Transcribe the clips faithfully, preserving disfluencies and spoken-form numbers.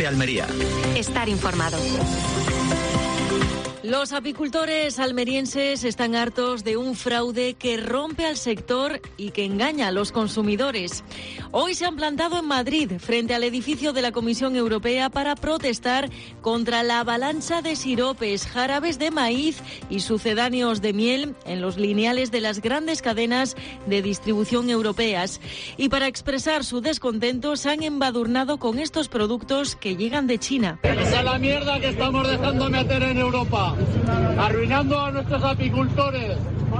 COPE Almería. Estar informado. Los apicultores almerienses están hartos de un fraude que rompe al sector y que engaña a los consumidores. Hoy se han plantado en Madrid, frente al edificio de la Comisión Europea, para protestar contra la avalancha de siropes, jarabes de maíz y sucedáneos de miel en los lineales de las grandes cadenas de distribución europeas. Y para expresar su descontento, se han embadurnado con estos productos que llegan de China. Esa es la mierda que estamos dejando meter en Europa. Arruinando a nuestros apicultores.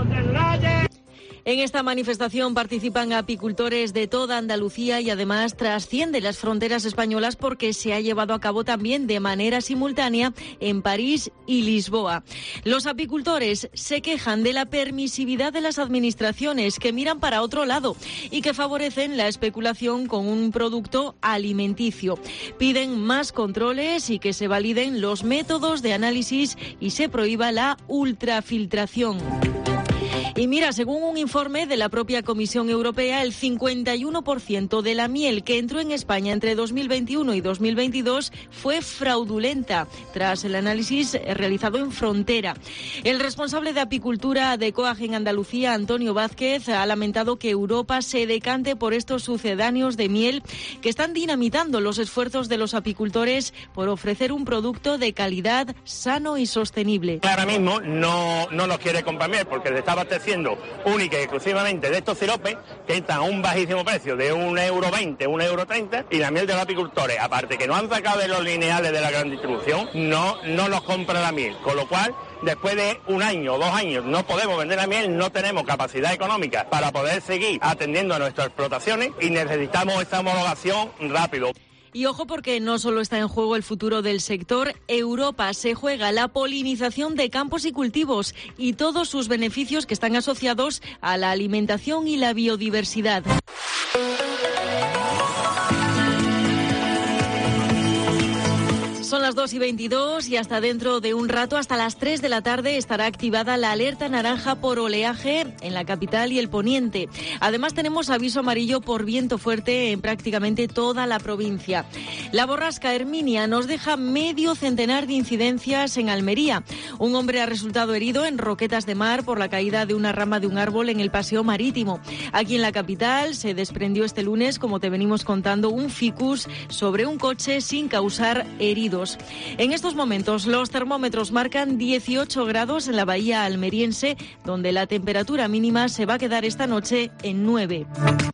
En esta manifestación participan apicultores de toda Andalucía y además trasciende las fronteras españolas porque se ha llevado a cabo también de manera simultánea en París y Lisboa. Los apicultores se quejan de la permisividad de las administraciones que miran para otro lado y que favorecen la especulación con un producto alimenticio. Piden más controles y que se validen los métodos de análisis y se prohíba la ultrafiltración. Y mira, según un informe de la propia Comisión Europea, el cincuenta y uno por ciento de la miel que entró en España entre dos mil veintiuno y dos mil veintidós fue fraudulenta, tras el análisis realizado en frontera. El responsable de apicultura de COAG en Andalucía, Antonio Vázquez, ha lamentado que Europa se decante por estos sucedáneos de miel que están dinamitando los esfuerzos de los apicultores por ofrecer un producto de calidad, sano y sostenible. Ahora mismo no, no nos quiere comprar miel porque le está abasteciendo única y exclusivamente de estos siropes que están a un bajísimo precio de un euro veinte, un euro treinta, y la miel de los apicultores, aparte que no han sacado de los lineales de la gran distribución, no, no nos compra la miel, con lo cual después de un año o dos años no podemos vender la miel, no tenemos capacidad económica para poder seguir atendiendo a nuestras explotaciones y necesitamos esta homologación rápido. Y ojo, porque no solo está en juego el futuro del sector, Europa se juega la polinización de campos y cultivos y todos sus beneficios que están asociados a la alimentación y la biodiversidad. Son las dos y veintidós y hasta dentro de un rato, hasta las tres de la tarde, estará activada la alerta naranja por oleaje en la capital y el poniente. Además, tenemos aviso amarillo por viento fuerte en prácticamente toda la provincia. La borrasca Herminia nos deja medio centenar de incidencias en Almería. Un hombre ha resultado herido en Roquetas de Mar por la caída de una rama de un árbol en el paseo marítimo. Aquí en la capital se desprendió este lunes, como te venimos contando, un ficus sobre un coche sin causar heridos. En estos momentos los termómetros marcan dieciocho grados en la bahía almeriense, donde la temperatura mínima se va a quedar esta noche en nueve.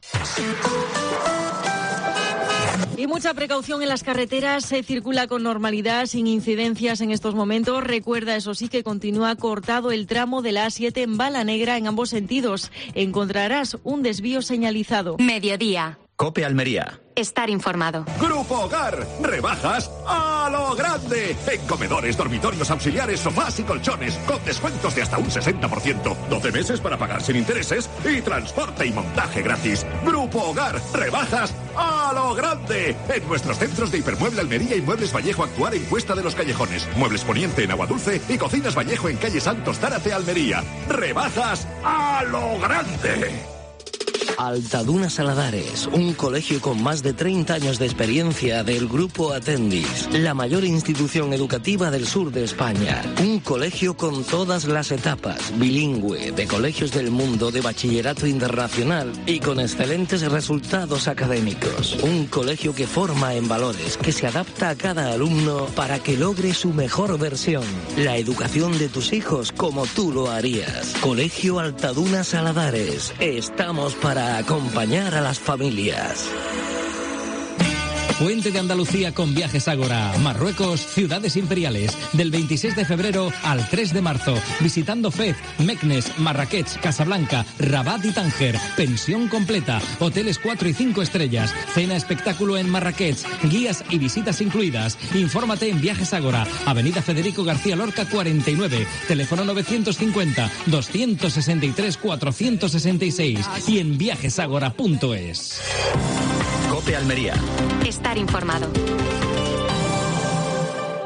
Y mucha precaución en las carreteras, se circula con normalidad, sin incidencias en estos momentos. Recuerda, eso sí, que continúa cortado el tramo de la A siete en Bala Negra en ambos sentidos. Encontrarás un desvío señalizado. Mediodía. COPE Almería. Estar informado. Grupo Hogar, rebajas a lo grande. En comedores, dormitorios, auxiliares, sofás y colchones, con descuentos de hasta un sesenta por ciento. doce meses para pagar sin intereses y transporte y montaje gratis. Grupo Hogar, rebajas a lo grande. En nuestros centros de Hipermueble Almería y Muebles Vallejo Actuar en Cuesta de los Callejones. Muebles Poniente en Aguadulce y Cocinas Vallejo en calle Santos Zárate, Almería. Rebajas a lo grande. Altaduna Saladares, un colegio con más de treinta años de experiencia del Grupo Atendis, la mayor institución educativa del sur de España. Un colegio con todas las etapas, bilingüe, de colegios del mundo, de bachillerato internacional y con excelentes resultados académicos. Un colegio que forma en valores, que se adapta a cada alumno para que logre su mejor versión. La educación de tus hijos como tú lo harías. Colegio Altaduna Saladares, estamos para acompañar a las familias. Puente de Andalucía con Viajes Ágora. Marruecos, Ciudades Imperiales. Del veintiséis de febrero al tres de marzo. Visitando Fez, Meknes, Marrakech, Casablanca, Rabat y Tánger. Pensión completa. Hoteles cuatro y cinco estrellas. Cena espectáculo en Marrakech. Guías y visitas incluidas. Infórmate en Viajes Ágora. Avenida Federico García Lorca cuarenta y nueve. Teléfono novecientos cincuenta, doscientos sesenta y tres, cuatrocientos sesenta y seis. Y en viajesagora punto es. COPE Almería. Estar informado. Dos y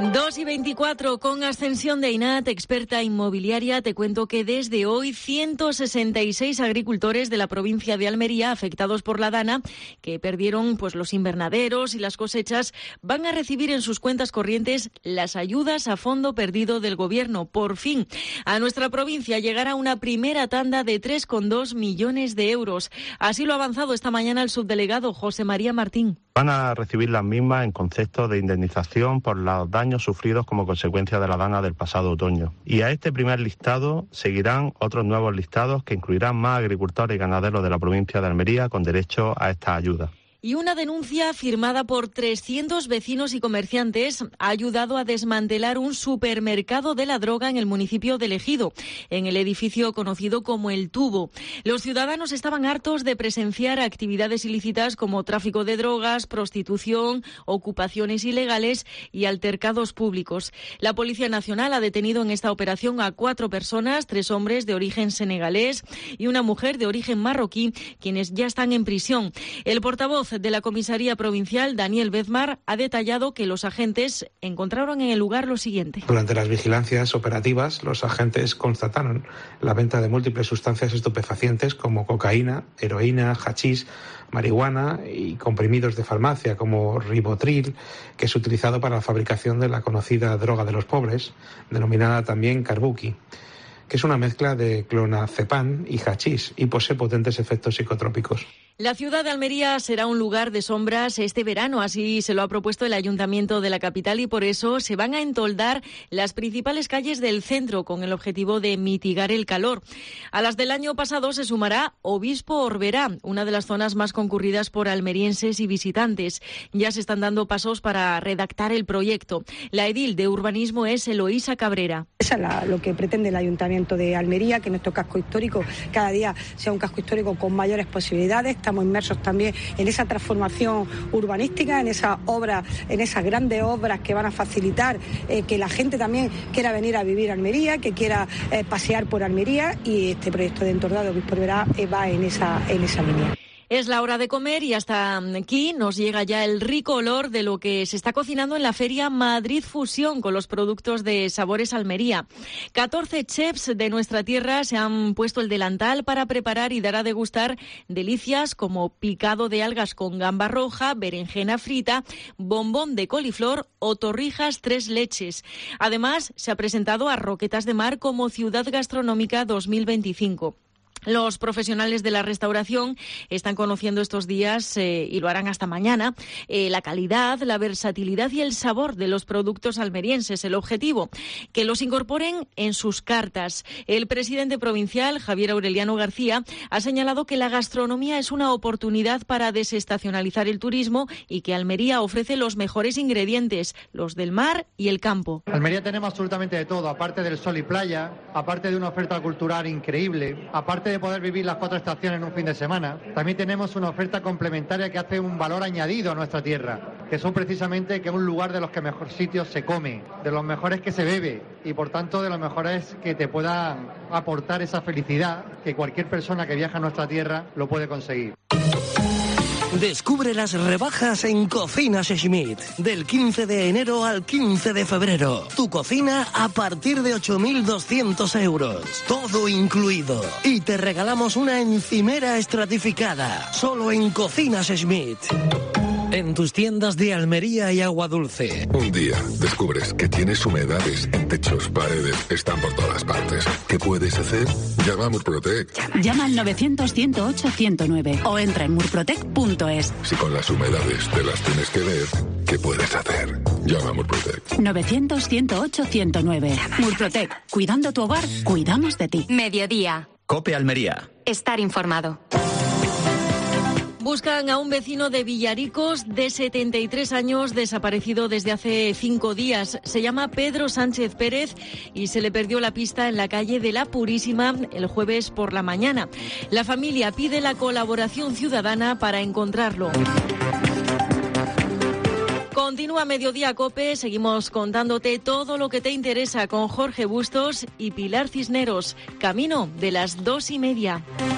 y veinticuatro, con Ascensión de Ainat, experta inmobiliaria, te cuento que desde hoy ciento sesenta y seis agricultores de la provincia de Almería afectados por la Dana, que perdieron pues los invernaderos y las cosechas, van a recibir en sus cuentas corrientes las ayudas a fondo perdido del Gobierno. Por fin, a nuestra provincia llegará una primera tanda de tres coma dos millones de euros. Así lo ha avanzado esta mañana el subdelegado José María Martín. Van a recibir las mismas en concepto de indemnización por los daños sufridos como consecuencia de la Dana del pasado otoño. Y a este primer listado seguirán otros nuevos listados que incluirán más agricultores y ganaderos de la provincia de Almería con derecho a estas ayudas. Y una denuncia firmada por trescientos vecinos y comerciantes ha ayudado a desmantelar un supermercado de la droga en el municipio de Ejido, en el edificio conocido como El Tubo. Los ciudadanos estaban hartos de presenciar actividades ilícitas como tráfico de drogas, prostitución, ocupaciones ilegales y altercados públicos. La Policía Nacional ha detenido en esta operación a cuatro personas, tres hombres de origen senegalés y una mujer de origen marroquí, quienes ya están en prisión. El portavoz de la Comisaría Provincial, Daniel Bezmar, ha detallado que los agentes encontraron en el lugar lo siguiente. Durante las vigilancias operativas, los agentes constataron la venta de múltiples sustancias estupefacientes como cocaína, heroína, hachís, marihuana y comprimidos de farmacia como ribotril, que es utilizado para la fabricación de la conocida droga de los pobres, denominada también carbuqui, que es una mezcla de clonazepam y hachís y posee potentes efectos psicotrópicos. La ciudad de Almería será un lugar de sombras este verano, así se lo ha propuesto el Ayuntamiento de la capital, y por eso se van a entoldar las principales calles del centro con el objetivo de mitigar el calor. A las del año pasado se sumará Obispo Orberá, una de las zonas más concurridas por almerienses y visitantes. Ya se están dando pasos para redactar el proyecto. La edil de urbanismo es Eloísa Cabrera. Esa es la, lo que pretende el Ayuntamiento de Almería, que nuestro casco histórico cada día sea un casco histórico con mayores posibilidades. Estamos inmersos también en esa transformación urbanística, en esas obras, en esas grandes obras que van a facilitar eh, que la gente también quiera venir a vivir a Almería, que quiera eh, pasear por Almería, y este proyecto de entornado Obispo Orberá eh, va en esa, en esa línea. Es la hora de comer y hasta aquí nos llega ya el rico olor de lo que se está cocinando en la Feria Madrid Fusión con los productos de Sabores Almería. catorce chefs de nuestra tierra se han puesto el delantal para preparar y dar a degustar delicias como picado de algas con gamba roja, berenjena frita, bombón de coliflor o torrijas tres leches. Además, se ha presentado a Roquetas de Mar como Ciudad Gastronómica dos mil veinticinco. Los profesionales de la restauración están conociendo estos días, eh, y lo harán hasta mañana, eh, la calidad, la versatilidad y el sabor de los productos almerienses. El objetivo, que los incorporen en sus cartas. El presidente provincial, Javier Aureliano García, ha señalado que la gastronomía es una oportunidad para desestacionalizar el turismo y que Almería ofrece los mejores ingredientes, los del mar y el campo. Almería tenemos absolutamente de todo, aparte del sol y playa, aparte de una oferta cultural increíble, aparte de de poder vivir las cuatro estaciones en un fin de semana. También tenemos una oferta complementaria que hace un valor añadido a nuestra tierra, que son precisamente que es un lugar de los que mejor sitios se come, de los mejores que se bebe y por tanto de los mejores que te puedan aportar esa felicidad que cualquier persona que viaja a nuestra tierra lo puede conseguir. Descubre las rebajas en Cocinas Schmidt. Del quince de enero al quince de febrero. Tu cocina a partir de ocho mil doscientos euros. Todo incluido. Y te regalamos una encimera estratificada. Solo en Cocinas Schmidt. En tus tiendas de Almería y Agua Dulce. Un día descubres que tienes humedades en techos, paredes, están por todas partes. ¿Qué puedes hacer? Llama a Murprotec. Llama al novecientos, ciento ocho, ciento nueve o entra en murprotec punto es. Si con las humedades te las tienes que ver, ¿qué puedes hacer? Llama a Murprotec. novecientos, ciento ocho, ciento nueve. Murprotec. Cuidando tu hogar, cuidamos de ti. Mediodía. COPE Almería. Estar informado. Buscan a un vecino de Villaricos de setenta y tres años desaparecido desde hace cinco días. Se llama Pedro Sánchez Pérez y se le perdió la pista en la calle de la Purísima el jueves por la mañana. La familia pide la colaboración ciudadana para encontrarlo. Continúa Mediodía COPE, seguimos contándote todo lo que te interesa con Jorge Bustos y Pilar Cisneros. Camino de las dos y media.